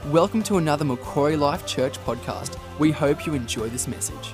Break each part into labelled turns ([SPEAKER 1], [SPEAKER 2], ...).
[SPEAKER 1] Welcome to another Macquarie Life Church podcast. We hope you enjoy this message.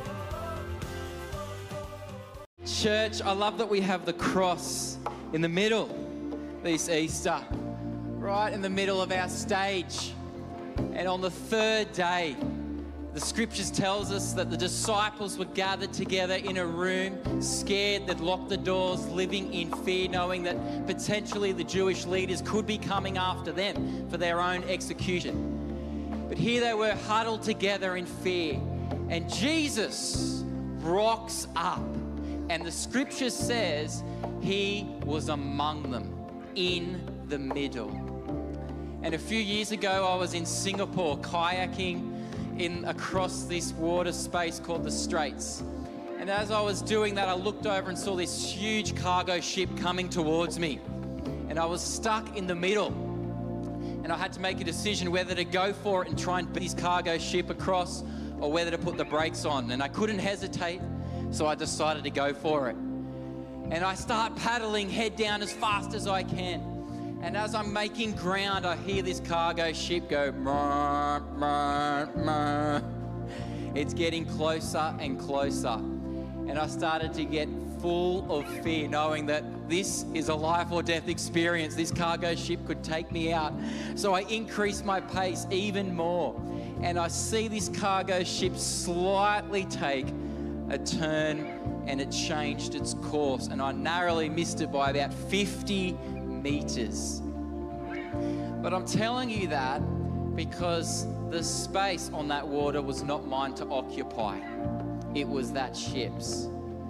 [SPEAKER 2] Church, I love that we have the cross in the middle this Easter, right in the middle of our stage. And on the third day, the scriptures tells us that the disciples were gathered together in a room, scared, they'd locked the doors, living in fear, knowing that potentially the Jewish leaders could be coming after them for their own execution. But here they were huddled together in fear, and Jesus rocks up, and the scripture says he was among them in the middle. And a few years ago, I was in Singapore kayaking across this water space called the Straits. And as I was doing that, I looked over and saw this huge cargo ship coming towards me. And I was stuck in the middle. And I had to make a decision whether to go for it and try and beat this cargo ship across, or whether to put the brakes on. And I couldn't hesitate, so I decided to go for it. And I start paddling head down as fast as I can. And as I'm making ground, I hear this cargo ship go, "Mrr, mrr, mrr." It's getting closer and closer. And I started to get full of fear, knowing that this is a life or death experience. This cargo ship could take me out. So I increased my pace even more. And I see this cargo ship slightly take a turn, and it changed its course. And I narrowly missed it by about 50 meters. But I'm telling you that because the space on that water was not mine to occupy. It was that ship's.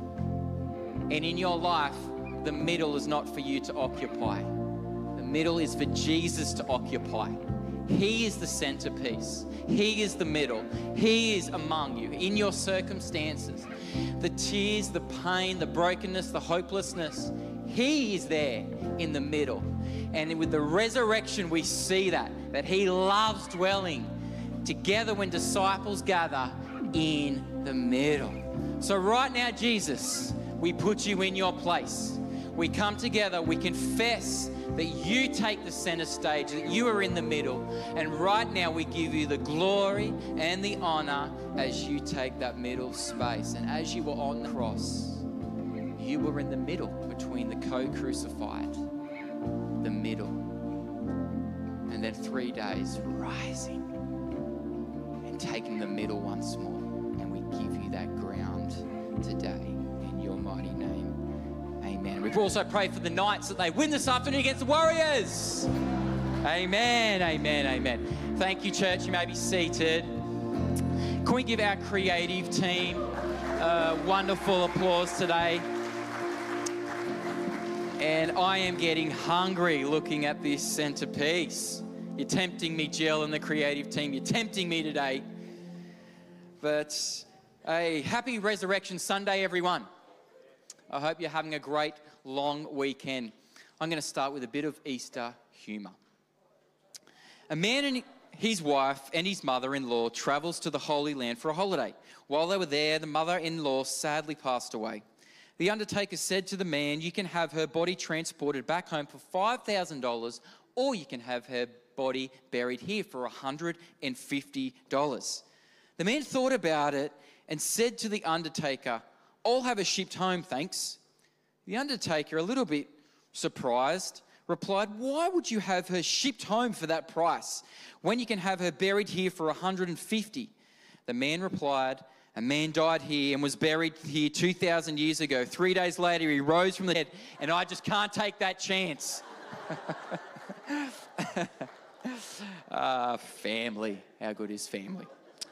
[SPEAKER 2] And in your life, the middle is not for you to occupy. The middle is for Jesus to occupy. He is the centerpiece. He is the middle. He is among you in your circumstances. The tears, the pain, the brokenness, the hopelessness. He is there in the middle. And with the resurrection, we see that he loves dwelling together when disciples gather in the middle. So right now, Jesus, we put you in your place. We come together, we confess that you take the center stage, that you are in the middle. And right now we give you the glory and the honor as you take that middle space. And as you were on the cross, you were in the middle between the co-crucified, the middle, and then 3 days rising and taking the middle once more. And we give you that ground today in your mighty name. Amen. We've also prayed for the Knights that they win this afternoon against the Warriors. Amen, amen, amen. Thank you, church. You may be seated. Can we give our creative team wonderful applause today? And I am getting hungry looking at this centerpiece. You're tempting me, Jill, and the creative team. You're tempting me today. But a happy Resurrection Sunday, everyone. I hope you're having a great long weekend. I'm going to start with a bit of Easter humour. A man and his wife and his mother-in-law travels to the Holy Land for a holiday. While they were there, the mother-in-law sadly passed away. The undertaker said to the man, "You can have her body transported back home for $5,000, or you can have her body buried here for $150. The man thought about it and said to the undertaker, "I'll have her shipped home, thanks." The undertaker, a little bit surprised, replied, "Why would you have her shipped home for that price when you can have her buried here for $150? The man replied, "A man died here and was buried here 2,000 years ago. 3 days later, he rose from the dead, and I just can't take that chance." Family. How good is family?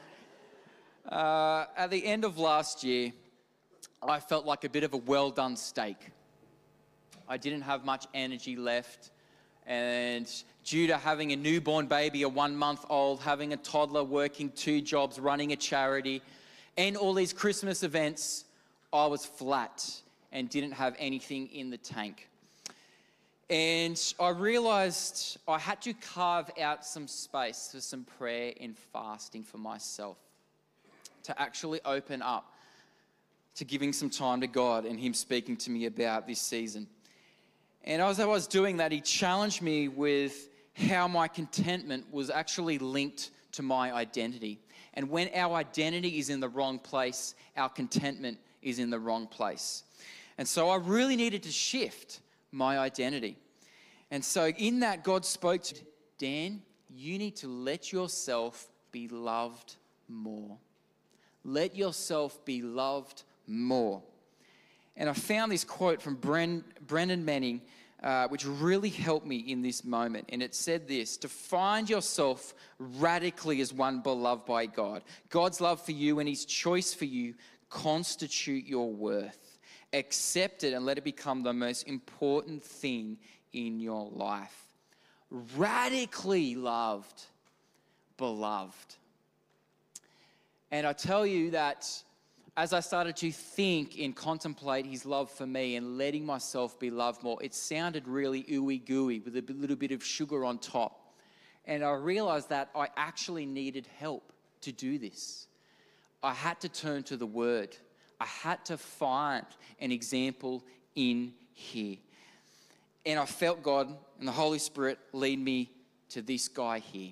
[SPEAKER 2] At the end of last year, I felt like a bit of a well-done steak. I didn't have much energy left, and due to having a newborn baby, a 1-month-old, having a toddler, working 2 jobs, running a charity, and all these Christmas events, I was flat and didn't have anything in the tank. And I realized I had to carve out some space for some prayer and fasting for myself, to actually open up to giving some time to God and Him speaking to me about this season. And as I was doing that, He challenged me with how my contentment was actually linked to my identity. And when our identity is in the wrong place, our contentment is in the wrong place. And so I really needed to shift my identity. And so in that, God spoke to Dan, you need to let yourself be loved more. Let yourself be loved more. And I found this quote from Brennan Manning, which really helped me in this moment. And it said this: to find yourself radically as one beloved by God. God's love for you and his choice for you constitute your worth. Accept it and let it become the most important thing in your life. Radically loved, beloved. And I tell you that as I started to think and contemplate his love for me and letting myself be loved more, it sounded really ooey gooey with a little bit of sugar on top. And I realized that I actually needed help to do this. I had to turn to the Word. I had to find an example in here. And I felt God and the Holy Spirit lead me to this guy here.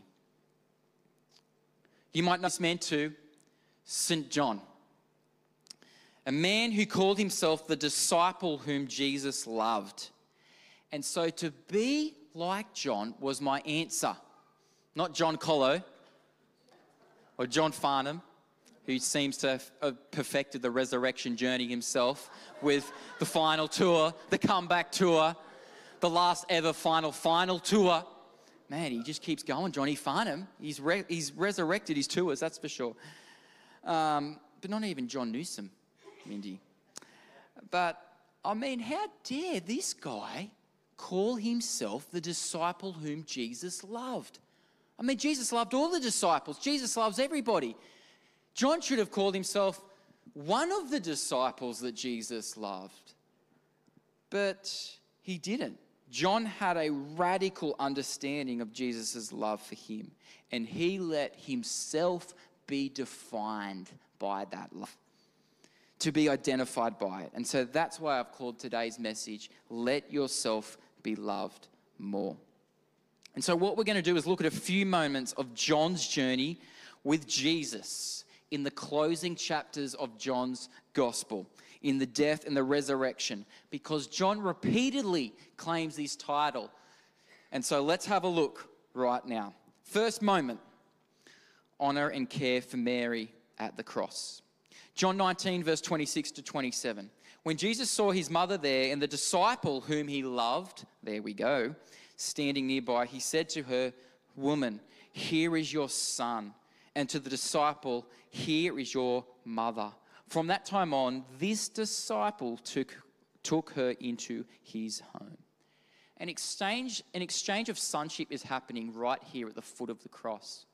[SPEAKER 2] You might know this man too, St. John. A man who called himself the disciple whom Jesus loved. And so to be like John was my answer. Not John Collo or John Farnham, who seems to have perfected the resurrection journey himself with the final tour, the comeback tour, the last ever final tour. Man, he just keeps going, Johnny Farnham. He's resurrected his tours, that's for sure. But not even John Newsom, Mindy. But, I mean, how dare this guy call himself the disciple whom Jesus loved? I mean, Jesus loved all the disciples. Jesus loves everybody. John should have called himself one of the disciples that Jesus loved. But he didn't. John had a radical understanding of Jesus' love for him, and he let himself be defined by that love, to be identified by it. And so that's why I've called today's message, Let Yourself Be Loved More. And so what we're going to do is look at a few moments of John's journey with Jesus in the closing chapters of John's gospel, in the death and the resurrection, because John repeatedly claims this title. And so let's have a look right now. First moment, honor and care for Mary at the cross. John 19, verse 26 to 27. When Jesus saw his mother there and the disciple whom he loved, there we go, standing nearby, he said to her, "Woman, here is your son." And to the disciple, "Here is your mother." From that time on, this disciple took her into his home. An exchange of sonship is happening right here at the foot of the cross.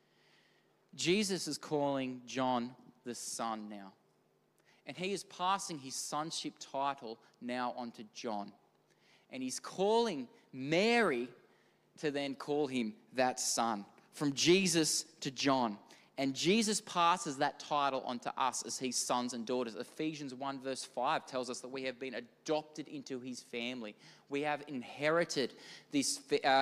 [SPEAKER 2] Jesus is calling John the son now. And he is passing his sonship title now onto John. And he's calling Mary to then call him that son. From Jesus to John. And Jesus passes that title onto us as his sons and daughters. Ephesians 1 verse 5 tells us that we have been adopted into his family. We have inherited this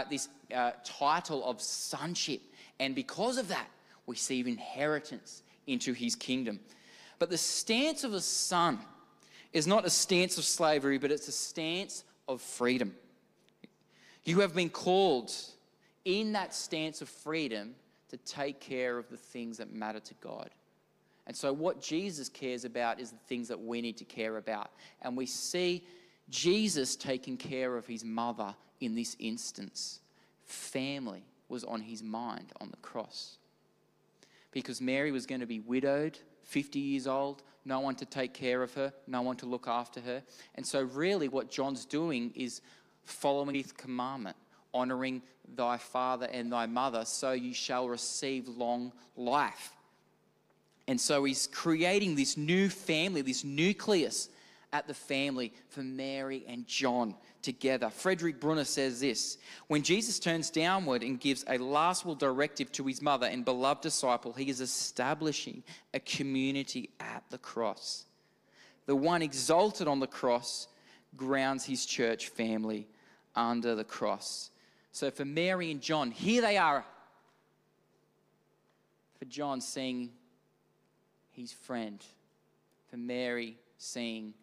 [SPEAKER 2] title of sonship. And because of that, we receive inheritance into his kingdom. But the stance of a son is not a stance of slavery, but it's a stance of freedom. You have been called in that stance of freedom to take care of the things that matter to God. And so what Jesus cares about is the things that we need to care about. And we see Jesus taking care of his mother in this instance. Family was on his mind on the cross. Because Mary was going to be widowed, 50 years old, no one to take care of her, no one to look after her. And so really what John's doing is following the commandment, honouring thy father and thy mother, so you shall receive long life. And so he's creating this new family, this nucleus at the family for Mary and John together. Frederick Brunner says this: when Jesus turns downward and gives a last will directive to his mother and beloved disciple, he is establishing a community at the cross. The one exalted on the cross grounds his church family under the cross. So for Mary and John, here they are. For John, seeing his friend. For Mary, seeing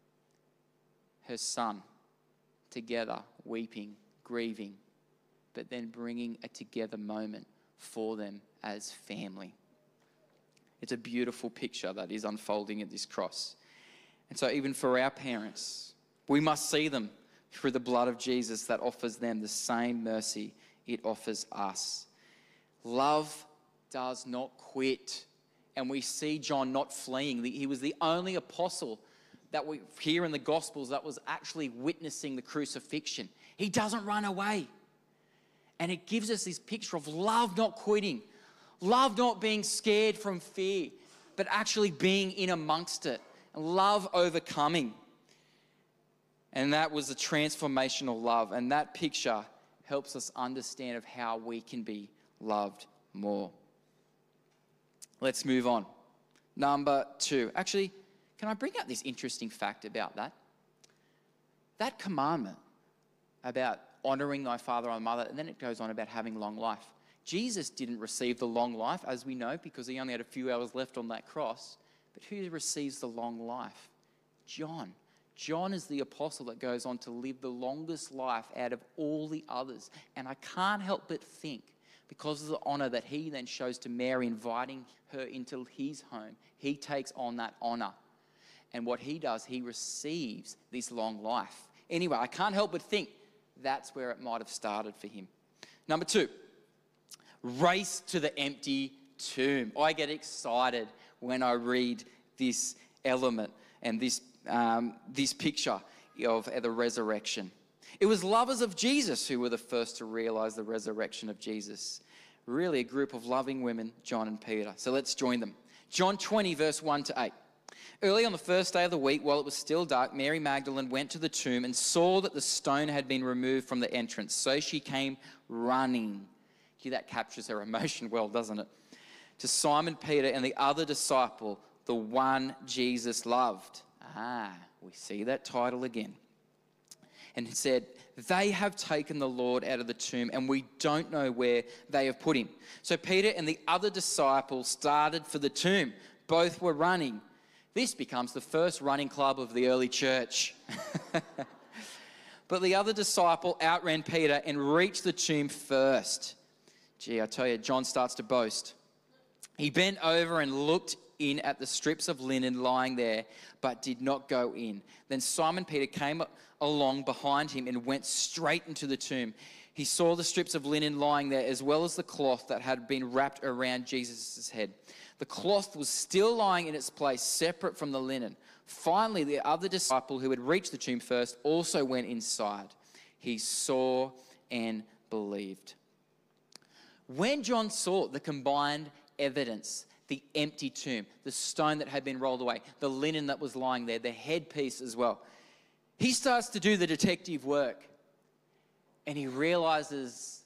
[SPEAKER 2] her son together, weeping, grieving, but then bringing a together moment for them as family. It's a beautiful picture that is unfolding at this cross. And so even for our parents, we must see them through the blood of Jesus that offers them the same mercy it offers us. Love does not quit. And we see John not fleeing. He was the only apostle that we hear in the Gospels that was actually witnessing the crucifixion. He doesn't run away. And it gives us this picture of love not quitting, love not being scared from fear, but actually being in amongst it, and love overcoming. And that was a transformational love. And that picture helps us understand of how we can be loved more. Let's move on. Number 2. Actually, can I bring out this interesting fact about that? That commandment about honoring thy father and mother, and then it goes on about having long life. Jesus didn't receive the long life, as we know, because he only had a few hours left on that cross. But who receives the long life? John. John is the apostle that goes on to live the longest life out of all the others. And I can't help but think, because of the honor that he then shows to Mary, inviting her into his home, he takes on that honor. And what he does, he receives this long life. Anyway, I can't help but think that's where it might have started for him. Number 2, race to the empty tomb. I get excited when I read this element and this picture of the resurrection. It was lovers of Jesus who were the first to realize the resurrection of Jesus. Really a group of loving women, John and Peter. So let's join them. John 20, verse 1 to 8. Early on the first day of the week, while it was still dark, Mary Magdalene went to the tomb and saw that the stone had been removed from the entrance. So she came running. That captures her emotion well, doesn't it? To Simon Peter and the other disciple, the one Jesus loved. We see that title again. And he said, they have taken the Lord out of the tomb and we don't know where they have put him. So Peter and the other disciple started for the tomb. Both were running. This becomes the first running club of the early church. But the other disciple outran Peter and reached the tomb first. Gee, I tell you, John starts to boast. He bent over and looked in at the strips of linen lying there, but did not go in. Then Simon Peter came along behind him and went straight into the tomb. He saw the strips of linen lying there, as well as the cloth that had been wrapped around Jesus' head. The cloth was still lying in its place, separate from the linen. Finally, the other disciple who had reached the tomb first also went inside. He saw and believed. When John saw the combined evidence, the empty tomb, the stone that had been rolled away, the linen that was lying there, the headpiece as well, he starts to do the detective work and he realizes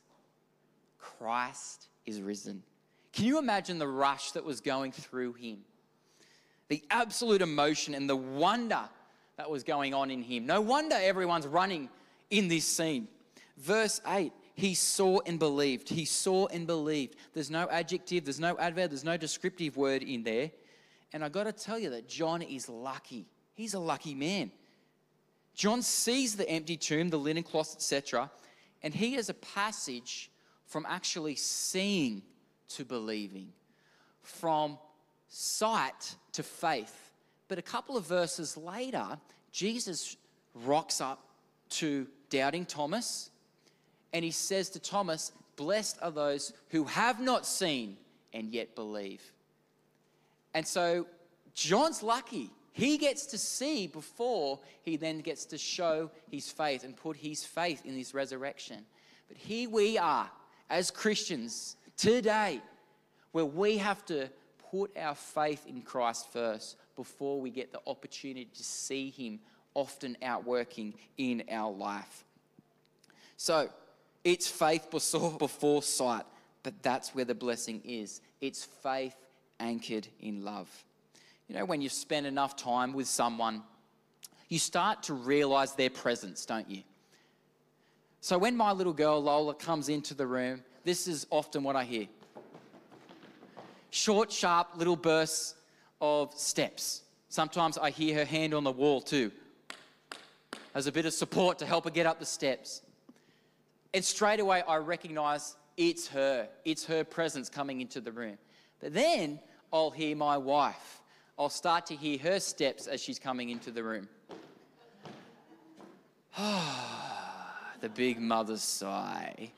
[SPEAKER 2] Christ is risen. Can you imagine the rush that was going through him? The absolute emotion and the wonder that was going on in him. No wonder everyone's running in this scene. Verse 8, he saw and believed. He saw and believed. There's no adjective, there's no adverb, there's no descriptive word in there. And I got to tell you that John is lucky. He's a lucky man. John sees the empty tomb, the linen cloth, etc. And he has a passage from actually seeing to believing, from sight to faith. But a couple of verses later, Jesus rocks up to doubting Thomas and he says to Thomas, blessed are those who have not seen and yet believe. And so John's lucky. He gets to see before he then gets to show his faith and put his faith in this resurrection. But here we are as Christians today, where we have to put our faith in Christ first before we get the opportunity to see him often outworking in our life. So it's faith before sight, but that's where the blessing is. It's faith anchored in love. You know, when you spend enough time with someone, you start to realize their presence, don't you? So when my little girl Lola comes into the room, this is often what I hear. Short, sharp little bursts of steps. Sometimes I hear her hand on the wall too, as a bit of support to help her get up the steps. And straight away I recognize it's her. It's her presence coming into the room. But then I'll hear my wife. I'll start to hear her steps as she's coming into the room. The big mother's sigh.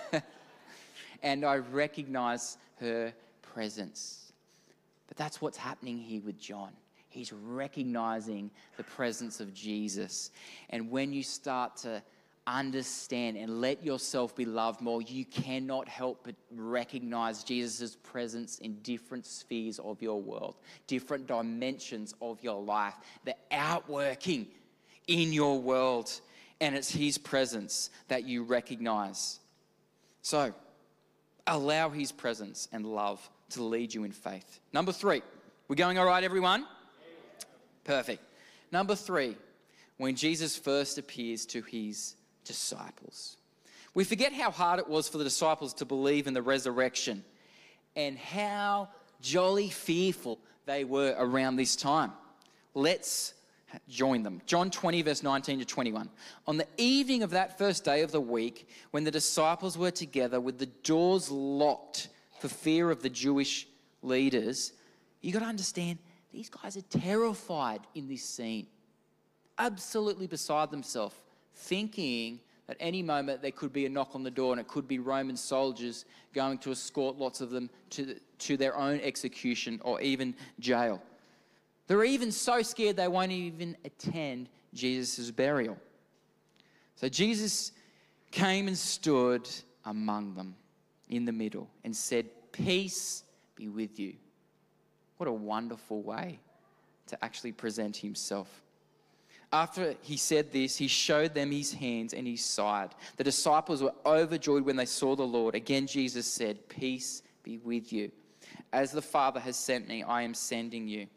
[SPEAKER 2] And I recognize her presence. But that's what's happening here with John. He's recognizing the presence of Jesus. And when you start to understand and let yourself be loved more, you cannot help but recognize Jesus' presence in different spheres of your world, different dimensions of your life, the outworking in your world. And it's his presence that you recognize. So, allow his presence and love to lead you in faith. Number 3. We're going all right, everyone? Perfect. Number 3, when Jesus first appears to his disciples. We forget how hard it was for the disciples to believe in the resurrection and how jolly fearful they were around this time. Let's join them. John 20, verse 19 to 21. On the evening of that first day of the week, when the disciples were together with the doors locked for fear of the Jewish leaders, you got to understand, these guys are terrified in this scene. Absolutely beside themselves, thinking that any moment there could be a knock on the door and it could be Roman soldiers going to escort lots of them to their own execution or even jail. They're even so scared they won't even attend Jesus' burial. So Jesus came and stood among them in the middle and said, "Peace be with you." What a wonderful way to actually present himself. After he said this, he showed them his hands and his side. The disciples were overjoyed when they saw the Lord. Again, Jesus said, "Peace be with you. As the Father has sent me, I am sending you."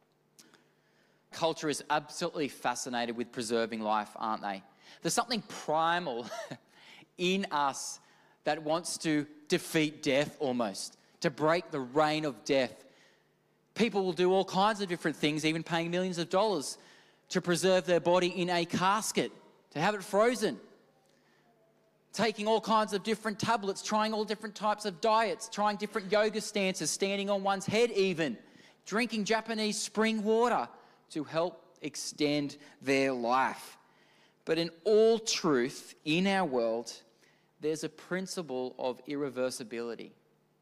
[SPEAKER 2] Culture is absolutely fascinated with preserving life, aren't they? There's something primal in us that wants to defeat death almost, to break the reign of death. People will do all kinds of different things, even paying millions of dollars to preserve their body in a casket, to have it frozen. Taking all kinds of different tablets, trying all different types of diets, trying different yoga stances, standing on one's head even, drinking Japanese spring water to help extend their life. But in all truth, in our world, there's a principle of irreversibility.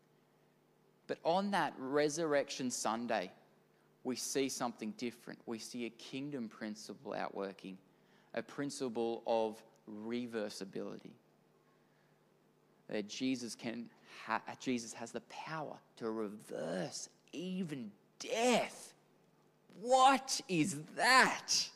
[SPEAKER 2] But on that Resurrection Sunday, we see something different. We see a kingdom principle outworking, a principle of reversibility. That Jesus has the power to reverse even death. What is that?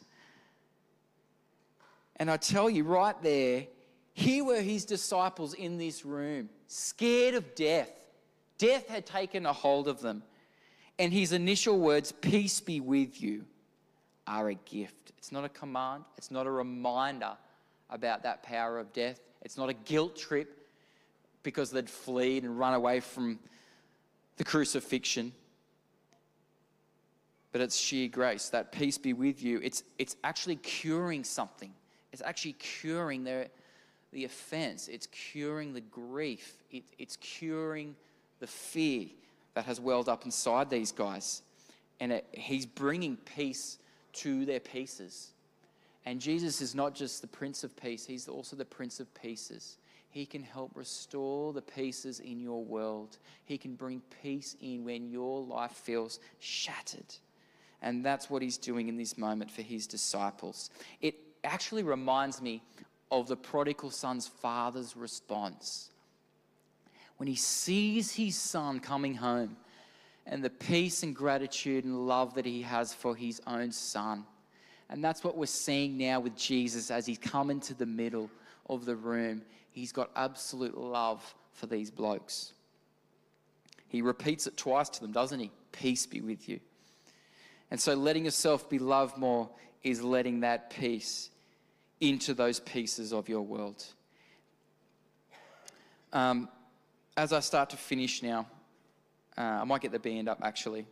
[SPEAKER 2] And I tell you right there, here were his disciples in this room, scared of death. Death had taken a hold of them. And his initial words, "Peace be with you," are a gift. It's not a command. It's not a reminder about that power of death. It's not a guilt trip because they'd fled and run away from the crucifixion. But it's sheer grace. That "peace be with you," it's actually curing something. It's actually curing the offense. It's curing the grief. It's curing the fear that has welled up inside these guys. And he's bringing peace to their pieces. And Jesus is not just the Prince of Peace, he's also the Prince of Pieces. He can help restore the pieces in your world. He can bring peace in when your life feels shattered. And that's what he's doing in this moment for his disciples. It actually reminds me of the prodigal son's father's response. When he sees his son coming home and the peace and gratitude and love that he has for his own son. And that's what we're seeing now with Jesus as he's come into the middle of the room. He's got absolute love for these blokes. He repeats it twice to them, doesn't he? "Peace be with you." And so letting yourself be loved more is letting that peace into those pieces of your world. As I start to finish now, I might get the band up actually.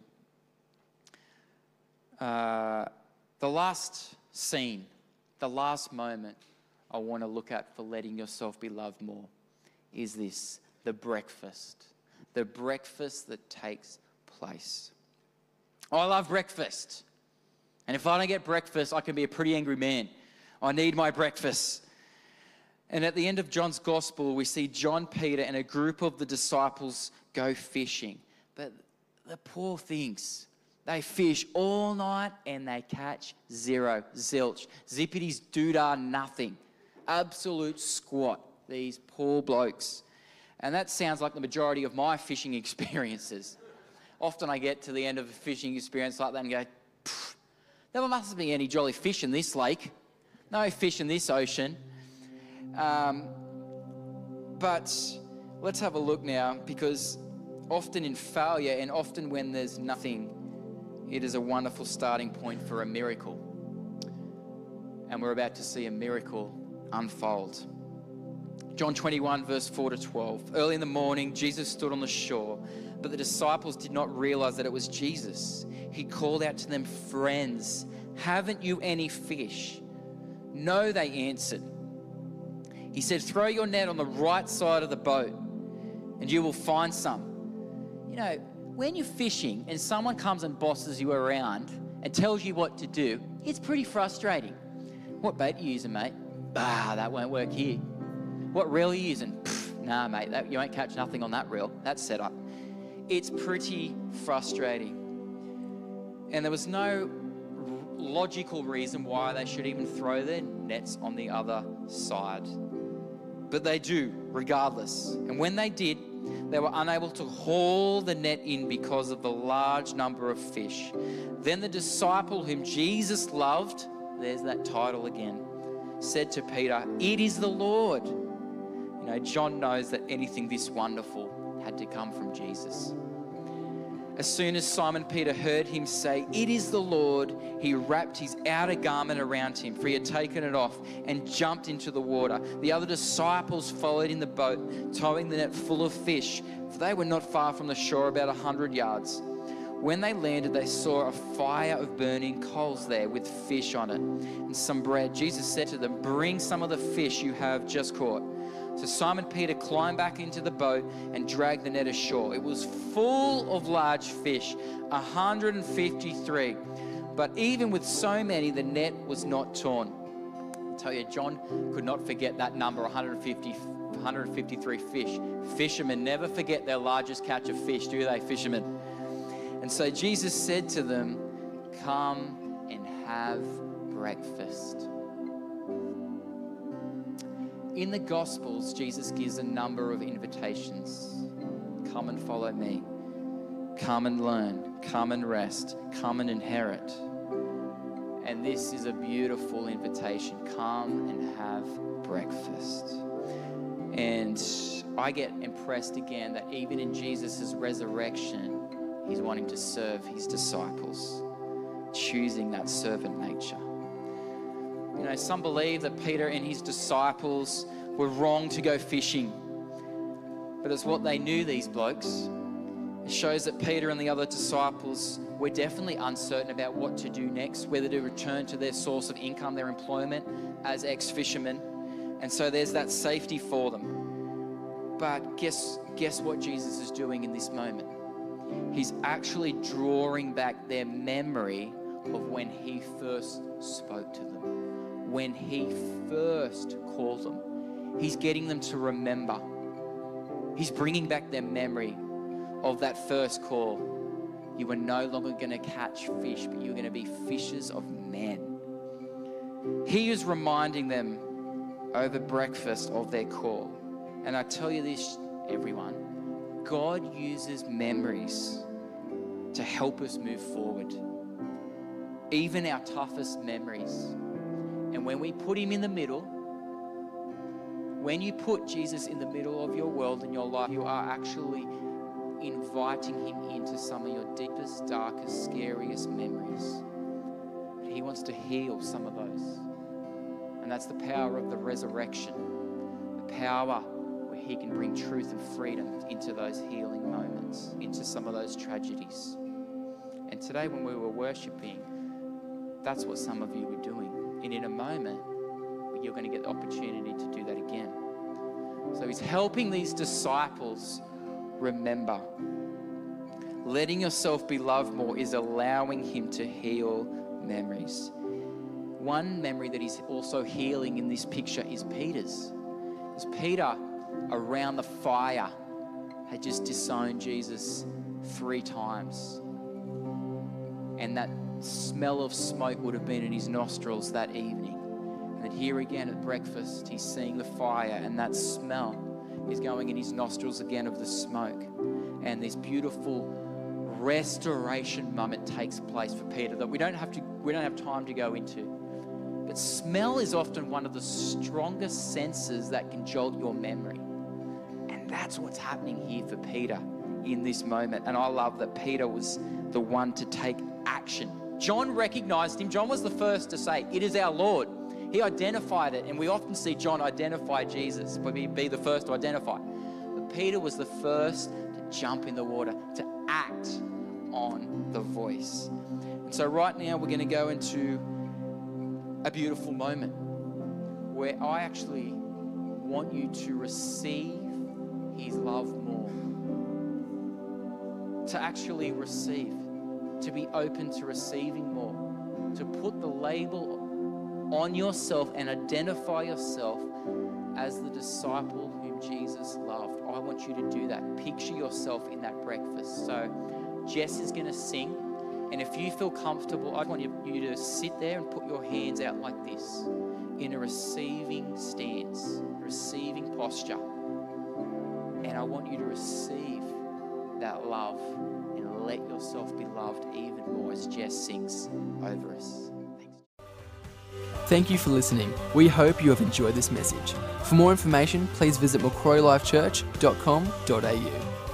[SPEAKER 2] The last scene, the last moment I want to look at for letting yourself be loved more is this, the breakfast that takes place. I love breakfast. And if I don't get breakfast, I can be a pretty angry man. I need my breakfast. And at the end of John's gospel, we see John, Peter, and a group of the disciples go fishing. But the poor things, they fish all night and they catch zero, zilch, zippity's doodah, nothing. Absolute squat, these poor blokes. And that sounds like the majority of my fishing experiences. Often I get to the end of a fishing experience like that and go, there mustn't be any jolly fish in this lake. No fish in this ocean. But let's have a look now, because often in failure and often when there's nothing, it is a wonderful starting point for a miracle. And we're about to see a miracle unfold. John 21, verse 4 to 12. Early in the morning, Jesus stood on the shore, but the disciples did not realize that it was Jesus. He called out to them, "Friends, haven't you any fish?" "No," they answered. He said, "Throw your net on the right side of the boat and you will find some." You know, when you're fishing and someone comes and bosses you around and tells you what to do, it's pretty frustrating. "What bait are you using, mate?" "That won't work here." "What reel are you using?" "Nah, mate, you won't catch nothing on that reel. That's set up." It's pretty frustrating. And there was no logical reason why they should even throw their nets on the other side. But they do, regardless. And when they did, they were unable to haul the net in because of the large number of fish. Then the disciple whom Jesus loved, there's that title again, said to Peter, "It is the Lord." You know, John knows that anything this wonderful had to come from Jesus. As soon as Simon Peter heard him say, "It is the Lord," he wrapped his outer garment around him, for he had taken it off, and jumped into the water. The other disciples followed in the boat, towing the net full of fish, for they were not far from the shore, about 100 yards. When they landed, they saw a fire of burning coals there with fish on it and some bread. Jesus said to them, "Bring some of the fish you have just caught." So Simon Peter climbed back into the boat and dragged the net ashore. It was full of large fish, 153. But even with so many, the net was not torn. I tell you, John could not forget that number, 153 fish. Fishermen never forget their largest catch of fish, do they, fishermen? And so Jesus said to them, "Come and have breakfast." In the Gospels, Jesus gives a number of invitations. Come and follow me. Come and learn. Come and rest. Come and inherit. And this is a beautiful invitation. Come and have breakfast. And I get impressed again that even in Jesus' resurrection, he's wanting to serve his disciples, choosing that servant nature. You know, some believe that Peter and his disciples were wrong to go fishing. But it's what they knew, these blokes. It shows that Peter and the other disciples were definitely uncertain about what to do next, whether to return to their source of income, their employment as ex-fishermen. And so there's that safety for them. But guess what Jesus is doing in this moment? He's actually drawing back their memory of when he first spoke to them, when he first called them. He's getting them to remember. He's bringing back their memory of that first call. You were no longer going to catch fish, but you're going to be fishers of men. He is reminding them over breakfast of their call. And I tell you this, everyone, God uses memories to help us move forward. Even our toughest memories. And when we put him in the middle, when you put Jesus in the middle of your world and your life, you are actually inviting him into some of your deepest, darkest, scariest memories. And he wants to heal some of those. And that's the power of the resurrection. The power where He can bring truth and freedom into those healing moments, into some of those tragedies. And today when we were worshiping, that's what some of you were doing. And in a moment, you're going to get the opportunity to do that again. So he's helping these disciples remember. Letting yourself be loved more is allowing him to heal memories. One memory that he's also healing in this picture is Peter's. Because Peter, around the fire, had just disowned Jesus 3 times. And that smell of smoke would have been in his nostrils that evening. And then here again at breakfast, he's seeing the fire, and that smell is going in his nostrils again of the smoke. And this beautiful restoration moment takes place for Peter that we don't have time to go into. But smell is often one of the strongest senses that can jolt your memory. And that's what's happening here for Peter in this moment. And I love that Peter was the one to take action. John recognized him. John was the first to say, "It is our Lord." He identified it, and we often see John identify Jesus, but be the first to identify. But Peter was the first to jump in the water, to act on the voice. And so right now we're going to go into a beautiful moment where I actually want you to receive his love more. To actually receive, to be open to receiving more, to put the label on yourself and identify yourself as the disciple whom Jesus loved. I want you to do that. Picture yourself in that breakfast. So Jess is going to sing, and if you feel comfortable, I want you to sit there and put your hands out like this in a receiving stance, receiving posture. And I want you to receive that love and let yourself be loved even more as Jess sings over us.
[SPEAKER 1] Thank you for listening. We hope you have enjoyed this message. For more information, please visit macquarielifechurch.com.au.